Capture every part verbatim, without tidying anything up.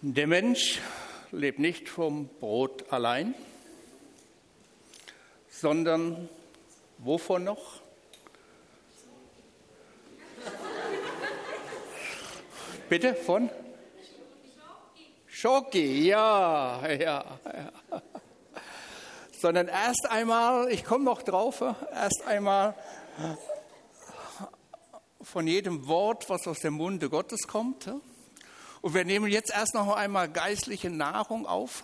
Der Mensch lebt nicht vom Brot allein, sondern wovon noch? Bitte, von? Schoki, ja, ja, ja. Sondern erst einmal, ich komme noch drauf, erst einmal von jedem Wort, was aus dem Munde Gottes kommt. Und wir nehmen jetzt erst noch einmal geistliche Nahrung auf.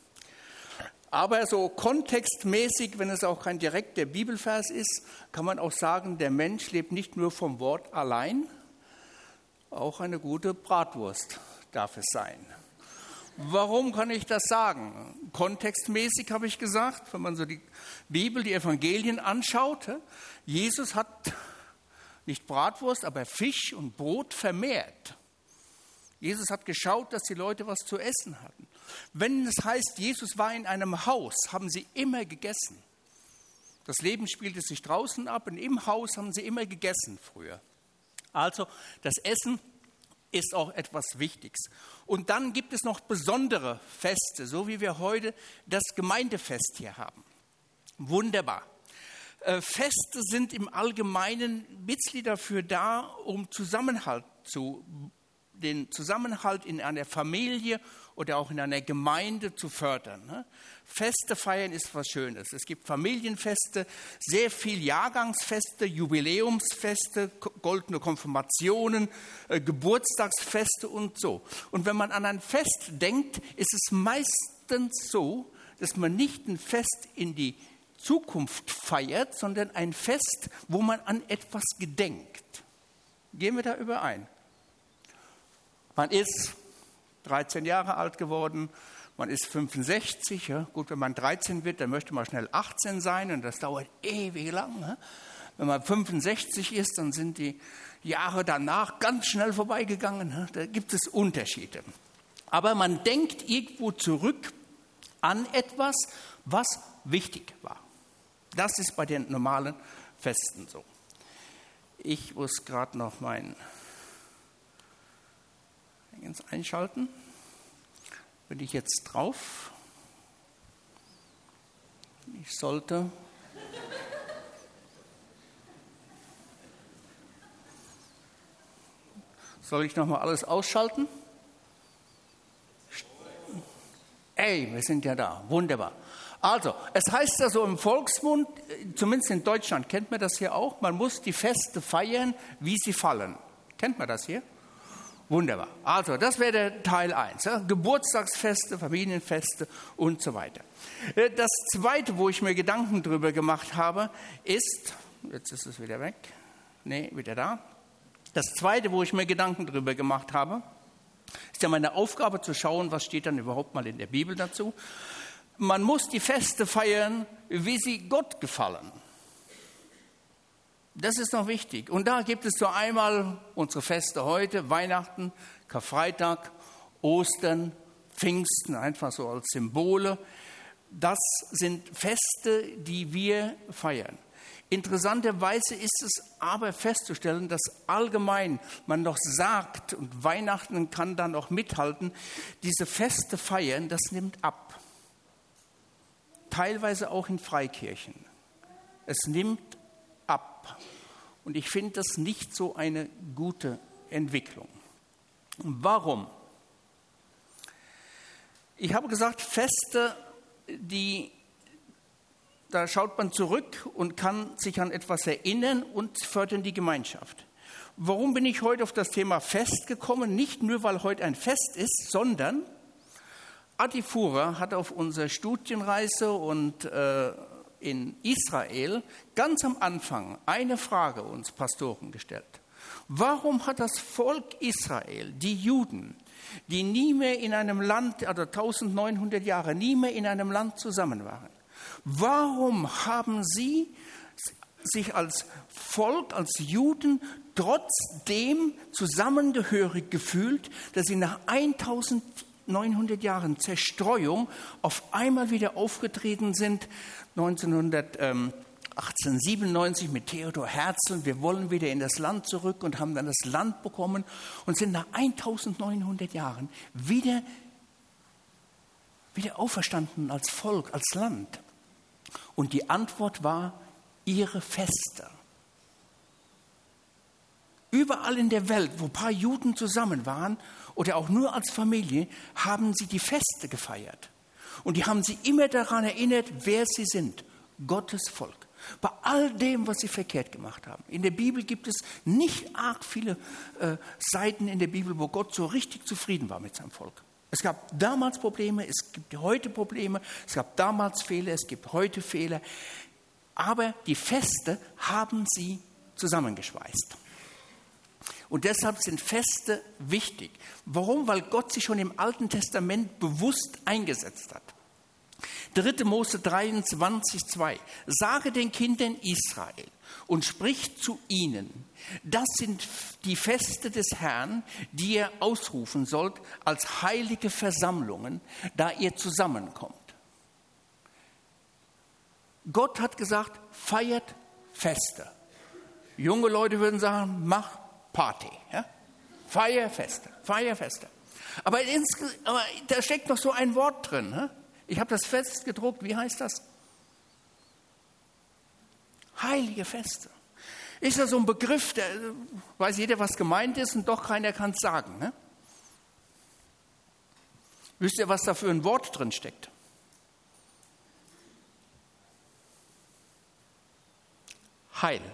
Aber so kontextmäßig, wenn es auch kein direkter Bibelvers ist, kann man auch sagen, der Mensch lebt nicht nur vom Wort allein, auch eine gute Bratwurst darf es sein. Warum kann ich das sagen? Kontextmäßig habe ich gesagt, wenn man so die Bibel, die Evangelien anschaut, Jesus hat nicht Bratwurst, aber Fisch und Brot vermehrt. Jesus hat geschaut, dass die Leute was zu essen hatten. Wenn es heißt, Jesus war in einem Haus, haben sie immer gegessen. Das Leben spielte sich draußen ab und im Haus haben sie immer gegessen früher. Also das Essen ist auch etwas Wichtiges. Und dann gibt es noch besondere Feste, so wie wir heute das Gemeindefest hier haben. Wunderbar. Feste sind im Allgemeinen ein bisschen dafür da, um Zusammenhalt zu den Zusammenhalt in einer Familie oder auch in einer Gemeinde zu fördern. Feste feiern ist was Schönes. Es gibt Familienfeste, sehr viel Jahrgangsfeste, Jubiläumsfeste, goldene Konfirmationen, Geburtstagsfeste und so. Und wenn man an ein Fest denkt, ist es meistens so, dass man nicht ein Fest in die Zukunft feiert, sondern ein Fest, wo man an etwas gedenkt. Gehen wir da überein? Man ist dreizehn Jahre alt geworden, man ist fünfundsechzig. Ja. Gut, wenn man dreizehn wird, dann möchte man schnell achtzehn sein und das dauert ewig lang. Ja. Wenn man fünfundsechzig ist, dann sind die Jahre danach ganz schnell vorbeigegangen. Ja. Da gibt es Unterschiede. Aber man denkt irgendwo zurück an etwas, was wichtig war. Das ist bei den normalen Festen so. Ich muss gerade noch mein einschalten. Bin ich jetzt drauf? Ich sollte. Soll ich nochmal alles ausschalten? Ey, wir sind ja da. Wunderbar. Also, es heißt ja so im Volksmund, zumindest in Deutschland, kennt man das hier auch, man muss die Feste feiern, wie sie fallen. Kennt man das hier? Wunderbar. Also, das wäre der Teil eins. Ja? Geburtstagsfeste, Familienfeste und so weiter. Das Zweite, wo ich mir Gedanken drüber gemacht habe, ist, jetzt ist es wieder weg, nee, wieder da. Das Zweite, wo ich mir Gedanken drüber gemacht habe, ist ja meine Aufgabe zu schauen, was steht dann überhaupt mal in der Bibel dazu. Man muss die Feste feiern, wie sie Gott gefallen. Das ist noch wichtig. Und da gibt es so einmal unsere Feste heute, Weihnachten, Karfreitag, Ostern, Pfingsten, einfach so als Symbole. Das sind Feste, die wir feiern. Interessanterweise ist es aber festzustellen, dass allgemein man noch sagt, und Weihnachten kann dann auch mithalten, diese Feste feiern, das nimmt ab. Teilweise auch in Freikirchen. Es nimmt ab. Und ich finde das nicht so eine gute Entwicklung. Warum? Ich habe gesagt, Feste, die, da schaut man zurück und kann sich an etwas erinnern und fördern die Gemeinschaft. Warum bin ich heute auf das Thema Fest gekommen? Nicht nur, weil heute ein Fest ist, sondern Adi Fuhrer hat auf unserer Studienreise und äh, in Israel ganz am Anfang eine Frage uns Pastoren gestellt. Warum hat das Volk Israel, die Juden, die nie mehr in einem Land, also neunzehnhundert Jahre, nie mehr in einem Land zusammen waren, warum haben sie sich als Volk, als Juden trotzdem zusammengehörig gefühlt, dass sie nach neunzehnhundert Jahren Zerstreuung auf einmal wieder aufgetreten sind, neunzehnhundertfünfundachtzig achtzehnhundertsiebenundneunzig mit Theodor Herzl, wir wollen wieder in das Land zurück und haben dann das Land bekommen und sind nach eintausendneunhundert Jahren wieder, wieder auferstanden als Volk, als Land. Und die Antwort war ihre Feste. Überall in der Welt, wo ein paar Juden zusammen waren oder auch nur als Familie, haben sie die Feste gefeiert. Und die haben sie immer daran erinnert, wer sie sind. Gottes Volk. Bei all dem, was sie verkehrt gemacht haben. In der Bibel gibt es nicht arg viele äh, Seiten in der Bibel, wo Gott so richtig zufrieden war mit seinem Volk. Es gab damals Probleme, es gibt heute Probleme, es gab damals Fehler, es gibt heute Fehler. Aber die Feste haben sie zusammengeschweißt. Und deshalb sind Feste wichtig. Warum? Weil Gott sie schon im Alten Testament bewusst eingesetzt hat. dritter Mose dreiundzwanzig, zwei. Sage den Kindern Israel und sprich zu ihnen, das sind die Feste des Herrn, die ihr ausrufen sollt als heilige Versammlungen, da ihr zusammenkommt. Gott hat gesagt, feiert Feste. Junge Leute würden sagen, mach Party. Ja? Feierfeste, Feierfeste. Aber, ins, aber da steckt noch so ein Wort drin. Ne? Ich habe das Fest gedruckt. Wie heißt das? Heilige Feste. Ist ja so ein Begriff, der weiß jeder, was gemeint ist, und doch keiner kann es sagen. Ne? Wisst ihr, was da für ein Wort drin steckt? Heil.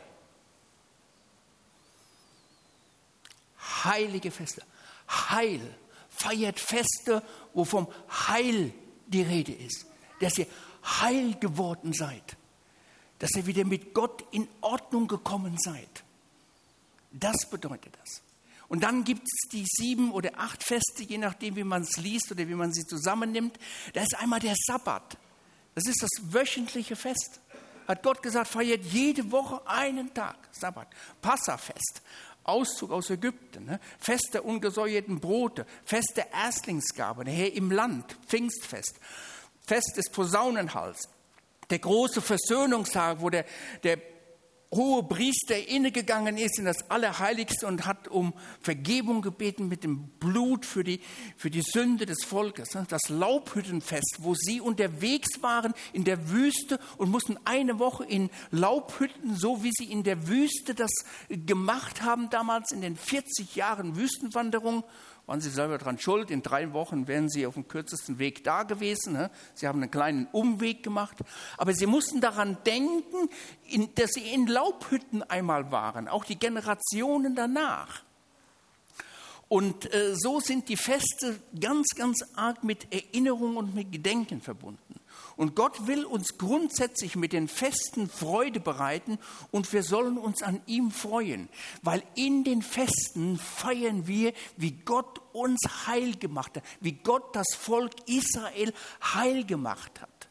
Heilige Feste. Heil. Feiert Feste, wo vom Heil die Rede ist. Dass ihr heil geworden seid. Dass ihr wieder mit Gott in Ordnung gekommen seid. Das bedeutet das. Und dann gibt es die sieben oder acht Feste, je nachdem, wie man es liest oder wie man sie zusammennimmt. Da ist einmal der Sabbat. Das ist das wöchentliche Fest. Hat Gott gesagt, feiert jede Woche einen Tag. Sabbat. Passafest. Auszug aus Ägypten, ne? Fest der ungesäuerten Brote, Fest der Erstlingsgabe, der Herr im Land, Pfingstfest, Fest des Posaunenhals, der große Versöhnungstag, wo der, der hohe Priester innegegangen ist in das Allerheiligste und hat um Vergebung gebeten mit dem Blut für die, für die Sünde des Volkes. Das Laubhüttenfest, wo sie unterwegs waren in der Wüste und mussten eine Woche in Laubhütten, so wie sie in der Wüste das gemacht haben damals in den vierzig Jahren Wüstenwanderung. Waren sie selber dran schuld. In drei Wochen wären sie auf dem kürzesten Weg da gewesen. Sie haben einen kleinen Umweg gemacht. Aber sie mussten daran denken, dass sie in Laubhütten einmal waren, auch die Generationen danach. Und äh, so sind die Feste ganz, ganz arg mit Erinnerung und mit Gedenken verbunden. Und Gott will uns grundsätzlich mit den Festen Freude bereiten und wir sollen uns an ihm freuen, weil in den Festen feiern wir, wie Gott uns heil gemacht hat, wie Gott das Volk Israel heil gemacht hat.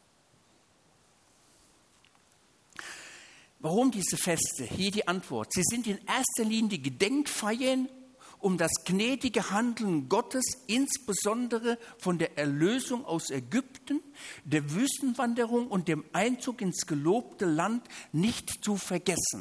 Warum diese Feste? Hier die Antwort. Sie sind in erster Linie Gedenkfeiern um das gnädige Handeln Gottes, insbesondere von der Erlösung aus Ägypten, der Wüstenwanderung und dem Einzug ins gelobte Land nicht zu vergessen.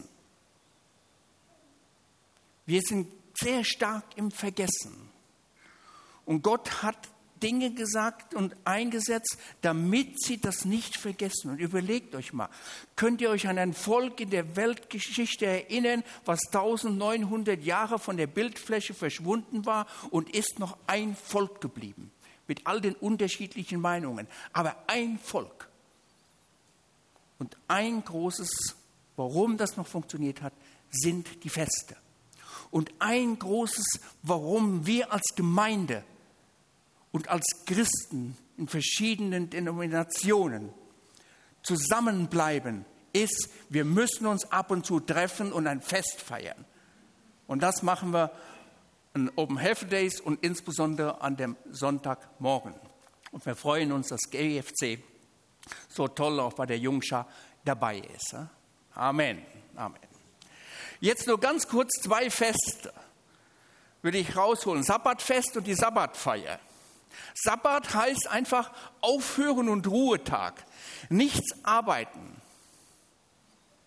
Wir sind sehr stark im Vergessen. Und Gott hat Dinge gesagt und eingesetzt, damit sie das nicht vergessen. Und überlegt euch mal, könnt ihr euch an ein Volk in der Weltgeschichte erinnern, was neunzehnhundert Jahre von der Bildfläche verschwunden war und ist noch ein Volk geblieben, mit all den unterschiedlichen Meinungen, aber ein Volk. Und ein großes, warum das noch funktioniert hat, sind die Feste. Und ein großes, warum wir als Gemeinde und als Christen in verschiedenen Denominationen zusammenbleiben, ist, wir müssen uns ab und zu treffen und ein Fest feiern. Und das machen wir an Open Heaven Days und insbesondere an dem Sonntagmorgen. Und wir freuen uns, dass G F C so toll auch bei der Jungschar dabei ist. Amen. Amen. Jetzt nur ganz kurz zwei Feste würde ich rausholen. Sabbatfest und die Sabbatfeier. Sabbat heißt einfach aufhören und Ruhetag. Nichts arbeiten.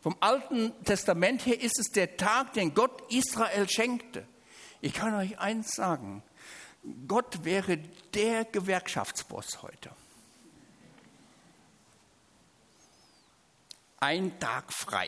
Vom Alten Testament her ist es der Tag, den Gott Israel schenkte. Ich kann euch eins sagen, Gott wäre der Gewerkschaftsboss heute. Ein Tag frei.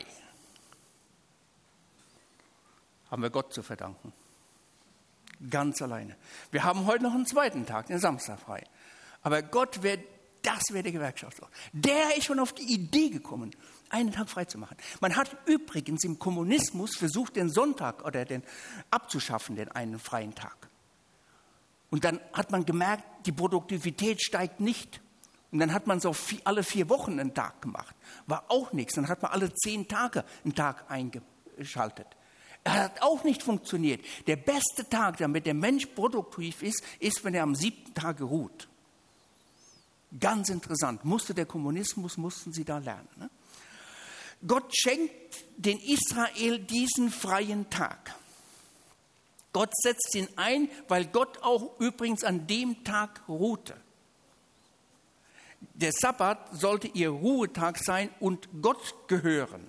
Haben wir Gott zu verdanken. Ganz alleine. Wir haben heute noch einen zweiten Tag, den Samstag frei. Aber Gott wäre, das wäre der Gewerkschaftsboss. Der ist schon auf die Idee gekommen, einen Tag frei zu machen. Man hat übrigens im Kommunismus versucht, den Sonntag oder den abzuschaffen, den einen freien Tag. Und dann hat man gemerkt, die Produktivität steigt nicht. Und dann hat man so alle vier Wochen einen Tag gemacht. War auch nichts. Dann hat man alle zehn Tage einen Tag eingeschaltet. Er hat auch nicht funktioniert. Der beste Tag, damit der Mensch produktiv ist, ist, wenn er am siebten Tag ruht. Ganz interessant. Musste der Kommunismus, mussten sie da lernen. Ne? Gott schenkt den Israel diesen freien Tag. Gott setzt ihn ein, weil Gott auch übrigens an dem Tag ruhte. Der Sabbat sollte ihr Ruhetag sein und Gott gehören.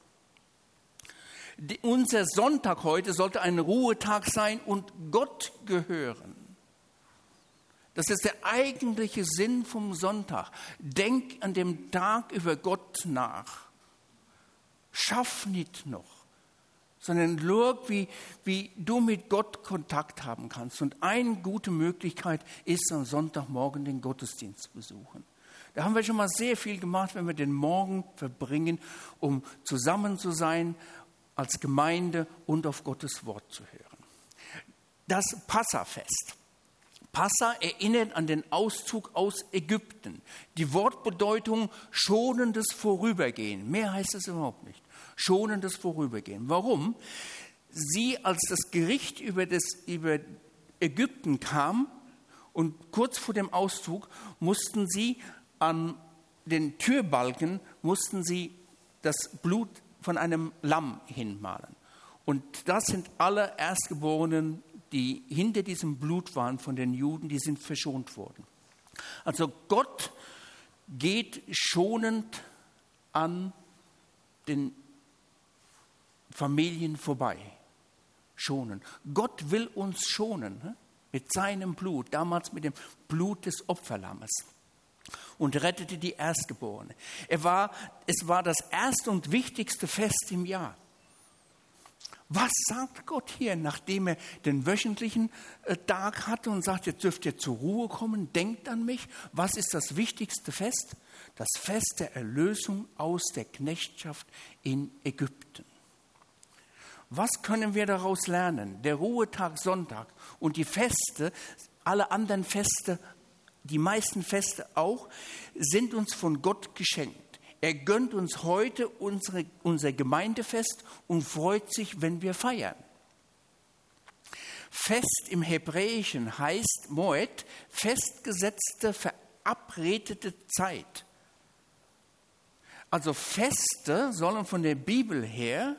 Die, unser Sonntag heute sollte ein Ruhetag sein und Gott gehören. Das ist der eigentliche Sinn vom Sonntag. Denk an dem Tag über Gott nach. Schaff nicht noch, sondern schau, wie, wie du mit Gott Kontakt haben kannst. Und eine gute Möglichkeit ist, am Sonntagmorgen den Gottesdienst zu besuchen. Da haben wir schon mal sehr viel gemacht, wenn wir den Morgen verbringen, um zusammen zu sein als Gemeinde und auf Gottes Wort zu hören. Das Passafest. Passa erinnert an den Auszug aus Ägypten. Die Wortbedeutung schonendes Vorübergehen. Mehr heißt es überhaupt nicht. Schonendes Vorübergehen. Warum? Sie, als das Gericht über, das, über Ägypten kam und kurz vor dem Auszug, mussten sie an den Türbalken mussten sie das Blut von einem Lamm hinmalen. Und das sind alle Erstgeborenen, die hinter diesem Blut waren von den Juden, die sind verschont worden. Also Gott geht schonend an den Familien vorbei. Schonen. Gott will uns schonen, ne? Mit seinem Blut, damals mit dem Blut des Opferlammes. Und rettete die Erstgeborene. Er war, es war das erste und wichtigste Fest im Jahr. Was sagt Gott hier, nachdem er den wöchentlichen Tag hatte und sagt, jetzt dürft ihr zur Ruhe kommen, denkt an mich. Was ist das wichtigste Fest? Das Fest der Erlösung aus der Knechtschaft in Ägypten. Was können wir daraus lernen? Der Ruhetag Sonntag und die Feste, alle anderen Feste, die meisten Feste auch, sind uns von Gott geschenkt. Er gönnt uns heute unsere, unser Gemeindefest und freut sich, wenn wir feiern. Fest im Hebräischen heißt Moed, festgesetzte, verabredete Zeit. Also Feste sollen von der Bibel her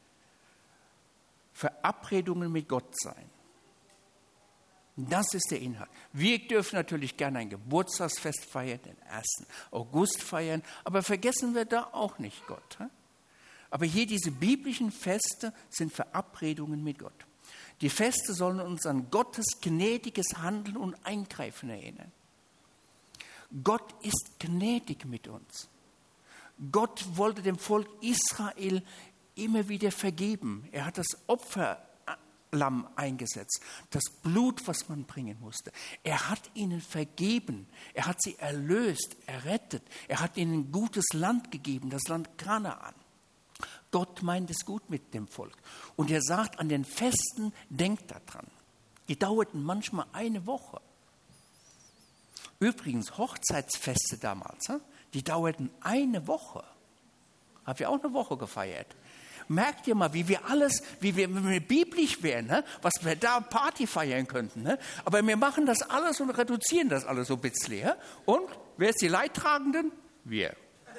Verabredungen mit Gott sein. Das ist der Inhalt. Wir dürfen natürlich gerne ein Geburtstagsfest feiern, den ersten August feiern, aber vergessen wir da auch nicht Gott. Aber hier diese biblischen Feste sind Verabredungen mit Gott. Die Feste sollen uns an Gottes gnädiges Handeln und Eingreifen erinnern. Gott ist gnädig mit uns. Gott wollte dem Volk Israel immer wieder vergeben. Er hat das Opferlamm eingesetzt, das Blut, was man bringen musste. Er hat ihnen vergeben, er hat sie erlöst, errettet. Er hat ihnen ein gutes Land gegeben, das Land Kanaan. Gott meint es gut mit dem Volk. Und er sagt, an den Festen denkt daran. Die dauerten manchmal eine Woche. Übrigens, Hochzeitsfeste damals, die dauerten eine Woche. Haben wir auch eine Woche gefeiert. Merkt ihr mal, wie wir alles, wie wir, wenn wir biblisch wären, ne? Was wir da Party feiern könnten. Ne? Aber wir machen das alles und reduzieren das alles so ein bisschen. Ja? Und wer ist die Leidtragenden? Wir.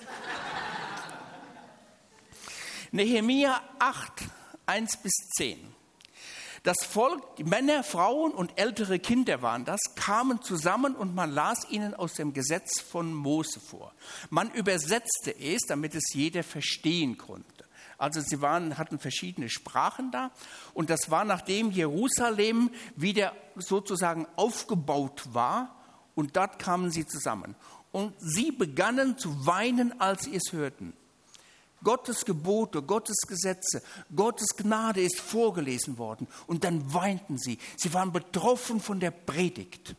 Nehemia acht, eins bis zehn. Das Volk, die Männer, Frauen und ältere Kinder waren das, kamen zusammen und man las ihnen aus dem Gesetz von Mose vor. Man übersetzte es, damit es jeder verstehen konnte. Also sie waren, hatten verschiedene Sprachen da. Und das war, nachdem Jerusalem wieder sozusagen aufgebaut war. Und dort kamen sie zusammen. Und sie begannen zu weinen, als sie es hörten. Gottes Gebote, Gottes Gesetze, Gottes Gnade ist vorgelesen worden. Und dann weinten sie. Sie waren betroffen von der Predigt.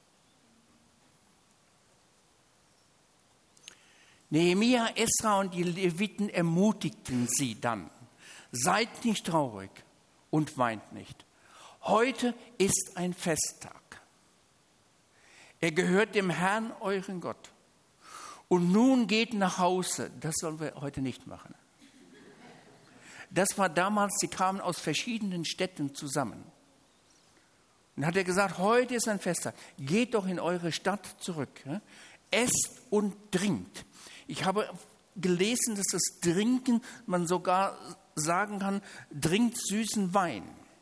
Nehemia, Esra und die Leviten ermutigten sie dann. Seid nicht traurig und weint nicht. Heute ist ein Festtag. Er gehört dem Herrn, euren Gott. Und nun geht nach Hause. Das sollen wir heute nicht machen. Das war damals, sie kamen aus verschiedenen Städten zusammen. Und dann hat er gesagt, heute ist ein Festtag. Geht doch in eure Stadt zurück. Esst und trinkt. Ich habe gelesen, dass das Trinken, man sogar sagen kann, trinkt süßen Wein.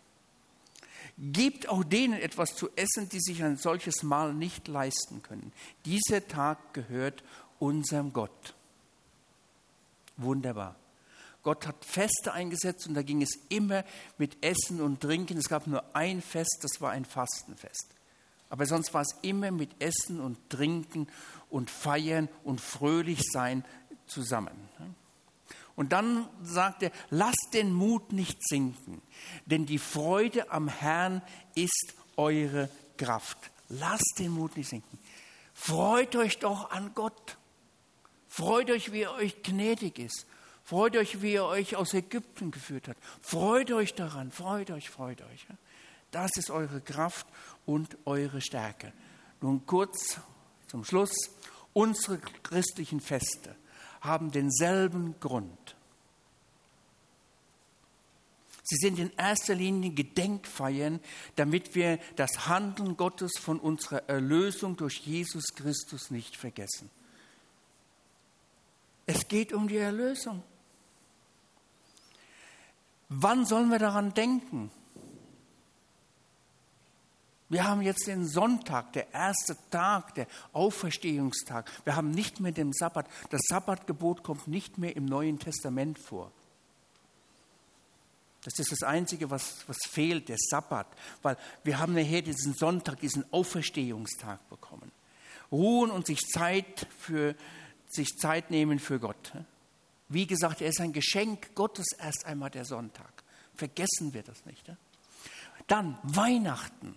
Gebt auch denen etwas zu essen, die sich ein solches Mahl nicht leisten können. Dieser Tag gehört unserem Gott. Wunderbar. Gott hat Feste eingesetzt und da ging es immer mit Essen und Trinken. Es gab nur ein Fest, das war ein Fastenfest. Aber sonst war es immer mit Essen und Trinken und Feiern und Fröhlichsein zusammen. Und dann sagt er, lasst den Mut nicht sinken, denn die Freude am Herrn ist eure Kraft. Lasst den Mut nicht sinken. Freut euch doch an Gott. Freut euch, wie er euch gnädig ist. Freut euch, wie er euch aus Ägypten geführt hat. Freut euch daran, freut euch, freut euch. Das ist eure Kraft und eure Stärke. Nun kurz zum Schluss. Unsere christlichen Feste haben denselben Grund. Sie sind in erster Linie Gedenkfeiern, damit wir das Handeln Gottes von unserer Erlösung durch Jesus Christus nicht vergessen. Es geht um die Erlösung. Wann sollen wir daran denken? Wir haben jetzt den Sonntag, der erste Tag, der Auferstehungstag. Wir haben nicht mehr den Sabbat. Das Sabbatgebot kommt nicht mehr im Neuen Testament vor. Das ist das Einzige, was, was fehlt, der Sabbat. Weil wir haben nachher diesen Sonntag, diesen Auferstehungstag bekommen. Ruhen und sich Zeit, für, sich Zeit nehmen für Gott. Wie gesagt, er ist ein Geschenk Gottes erst einmal der Sonntag. Vergessen wir das nicht. Dann Weihnachten.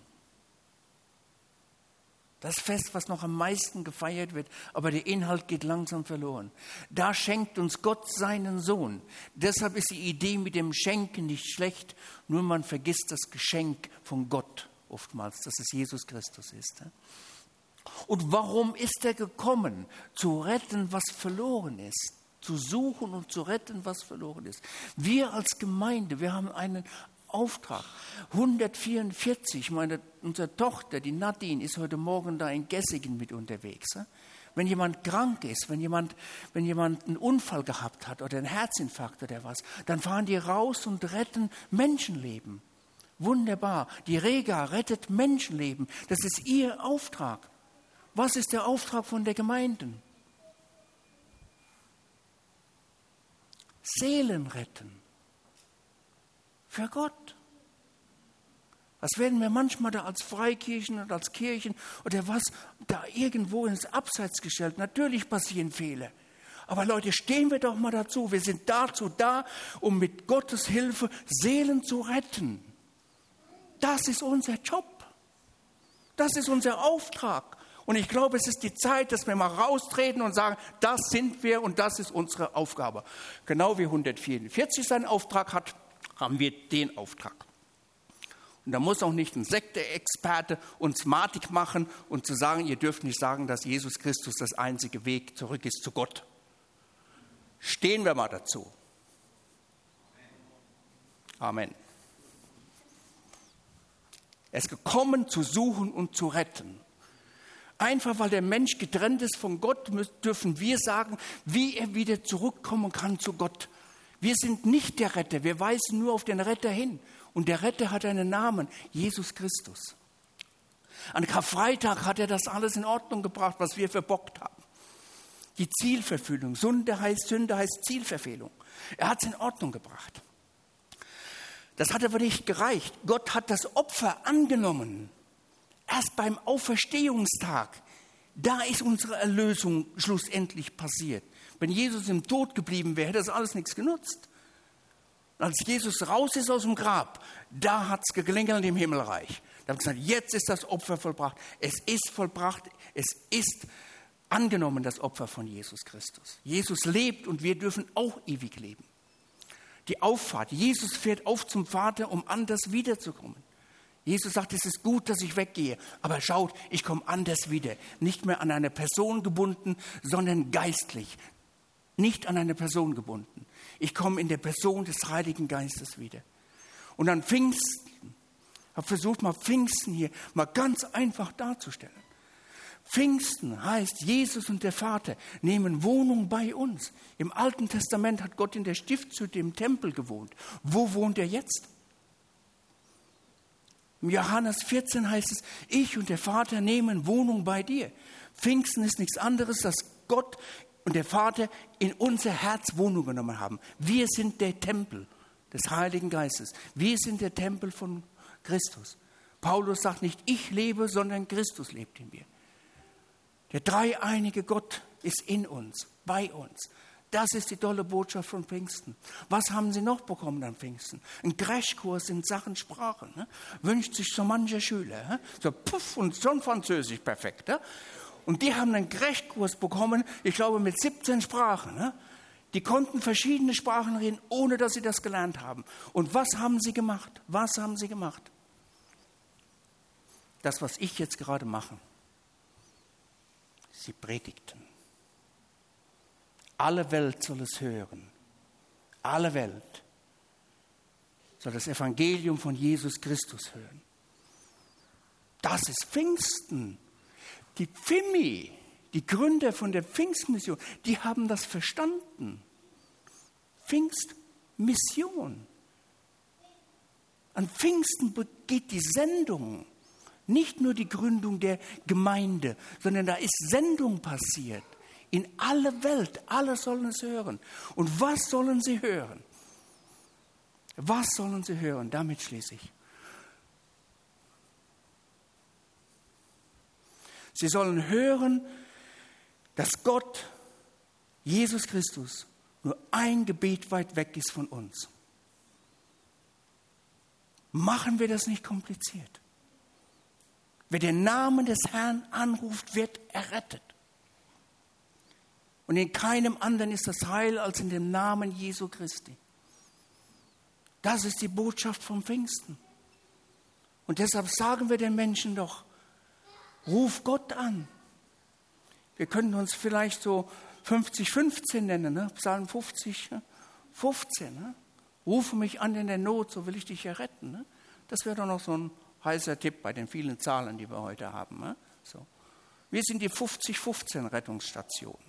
Das Fest, was noch am meisten gefeiert wird, aber der Inhalt geht langsam verloren. Da schenkt uns Gott seinen Sohn. Deshalb ist die Idee mit dem Schenken nicht schlecht, nur man vergisst das Geschenk von Gott oftmals, dass es Jesus Christus ist. Und warum ist er gekommen? Zu retten, was verloren ist. Zu suchen und zu retten, was verloren ist. Wir als Gemeinde, wir haben einen Auftrag. hundertvierundvierzig, meine, unsere Tochter, die Nadine, ist heute Morgen da in Gessigen mit unterwegs. Wenn jemand krank ist, wenn jemand, wenn jemand einen Unfall gehabt hat oder einen Herzinfarkt oder was, dann fahren die raus und retten Menschenleben. Wunderbar. Die Rega rettet Menschenleben. Das ist ihr Auftrag. Was ist der Auftrag von der Gemeinde? Seelen retten. Für Gott. Was werden wir manchmal da als Freikirchen und als Kirchen oder was da irgendwo ins Abseits gestellt? Natürlich passieren Fehler. Aber Leute, stehen wir doch mal dazu. Wir sind dazu da, um mit Gottes Hilfe Seelen zu retten. Das ist unser Job. Das ist unser Auftrag. Und ich glaube, es ist die Zeit, dass wir mal raustreten und sagen, das sind wir und das ist unsere Aufgabe. Genau wie hundertvierundvierzig seinen Auftrag hat, haben wir den Auftrag. Und da muss auch nicht ein Sekte-Experte uns matig machen und zu sagen, ihr dürft nicht sagen, dass Jesus Christus das einzige Weg zurück ist zu Gott. Stehen wir mal dazu. Amen. Er ist gekommen, zu suchen und zu retten. Einfach weil der Mensch getrennt ist von Gott, dürfen wir sagen, wie er wieder zurückkommen kann zu Gott. Wir sind nicht der Retter, wir weisen nur auf den Retter hin. Und der Retter hat einen Namen, Jesus Christus. An Karfreitag hat er das alles in Ordnung gebracht, was wir verbockt haben. Die Zielverfehlung. Sünde heißt, Sünde heißt Zielverfehlung. Er hat es in Ordnung gebracht. Das hat aber nicht gereicht. Gott hat das Opfer angenommen. Erst beim Auferstehungstag, da ist unsere Erlösung schlussendlich passiert. Wenn Jesus im Tod geblieben wäre, hätte das alles nichts genutzt. Als Jesus raus ist aus dem Grab, da hat es geklingelt im Himmelreich. Da hat gesagt, jetzt ist das Opfer vollbracht. Es ist vollbracht, es ist angenommen, das Opfer von Jesus Christus. Jesus lebt und wir dürfen auch ewig leben. Die Auffahrt, Jesus fährt auf zum Vater, um anders wiederzukommen. Jesus sagt, es ist gut, dass ich weggehe, aber schaut, ich komme anders wieder. Nicht mehr an eine Person gebunden, sondern geistlich. Nicht an eine Person gebunden. Ich komme in der Person des Heiligen Geistes wieder. Und an Pfingsten, ich habe versucht, mal Pfingsten hier mal ganz einfach darzustellen. Pfingsten heißt, Jesus und der Vater nehmen Wohnung bei uns. Im Alten Testament hat Gott in der Stiftshütte im Tempel gewohnt. Wo wohnt er jetzt? Im Johannes vierzehn heißt es, ich und der Vater nehmen Wohnung bei dir. Pfingsten ist nichts anderes, dass Gott und der Vater in unser Herz Wohnung genommen haben. Wir sind der Tempel des Heiligen Geistes. Wir sind der Tempel von Christus. Paulus sagt nicht, ich lebe, sondern Christus lebt in mir. Der dreieinige Gott ist in uns, bei uns. Das ist die tolle Botschaft von Pfingsten. Was haben Sie noch bekommen an Pfingsten? Ein Crashkurs in Sachen Sprache. Ne? Wünscht sich so mancher Schüler. Ne? So puff und schon Französisch perfekt. Ne? Und die haben einen Crashkurs bekommen, ich glaube mit siebzehn Sprachen. Ne? Die konnten verschiedene Sprachen reden, ohne dass sie das gelernt haben. Und was haben sie gemacht? Was haben sie gemacht? Das, was ich jetzt gerade mache. Sie predigten. Alle Welt soll es hören. Alle Welt soll das Evangelium von Jesus Christus hören. Das ist Pfingsten. Die Pfimi, die Gründer von der Pfingstmission, die haben das verstanden. Pfingstmission. An Pfingsten begeht die Sendung. Nicht nur die Gründung der Gemeinde, sondern da ist Sendung passiert. In alle Welt, alle sollen es hören. Und was sollen sie hören? Was sollen sie hören? Damit schließe ich. Sie sollen hören, dass Gott, Jesus Christus, nur ein Gebet weit weg ist von uns. Machen wir das nicht kompliziert. Wer den Namen des Herrn anruft, wird errettet. Und in keinem anderen ist das Heil als in dem Namen Jesu Christi. Das ist die Botschaft vom Pfingsten. Und deshalb sagen wir den Menschen doch, ruf Gott an. Wir könnten uns vielleicht so fünfzig fünfzehn nennen, ne? Psalm fünfzig, fünfzehn. Ne? Rufe mich an in der Not, so will ich dich erretten. Ne? Das wäre doch noch so ein heißer Tipp bei den vielen Zahlen, die wir heute haben. Ne? So. Wir sind die fünfzig fünfzehn Rettungsstation.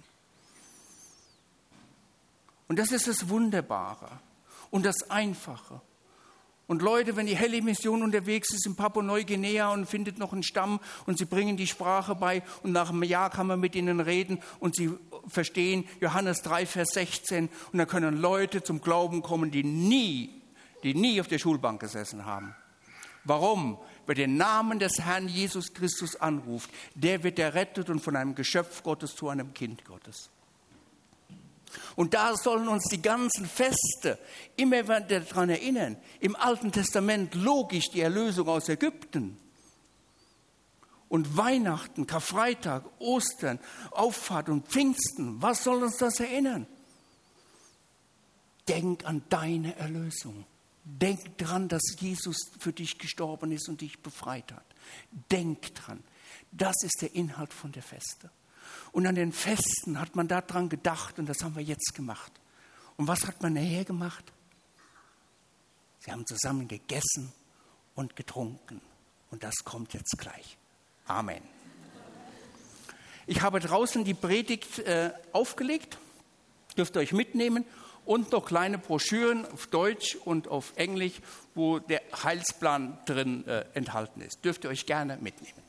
Und das ist das Wunderbare und das Einfache. Und Leute, wenn die helle Mission unterwegs ist in Papua-Neuguinea und findet noch einen Stamm und sie bringen die Sprache bei und nach einem Jahr kann man mit ihnen reden und sie verstehen Johannes drei, Vers sechzehn und dann können Leute zum Glauben kommen, die nie, die nie auf der Schulbank gesessen haben. Warum? Wer den Namen des Herrn Jesus Christus anruft, der wird errettet und von einem Geschöpf Gottes zu einem Kind Gottes. Und da sollen uns die ganzen Feste immer wieder daran erinnern. Im Alten Testament logisch die Erlösung aus Ägypten. Und Weihnachten, Karfreitag, Ostern, Auffahrt und Pfingsten. Was soll uns das erinnern? Denk an deine Erlösung. Denk dran, dass Jesus für dich gestorben ist und dich befreit hat. Denk dran. Das ist der Inhalt von der Feste. Und an den Festen hat man daran gedacht und das haben wir jetzt gemacht. Und was hat man nachher gemacht? Sie haben zusammen gegessen und getrunken. Und das kommt jetzt gleich. Amen. Ich habe draußen die Predigt äh, aufgelegt. Dürft ihr euch mitnehmen. Und noch kleine Broschüren auf Deutsch und auf Englisch, wo der Heilsplan drin äh, enthalten ist. Dürft ihr euch gerne mitnehmen.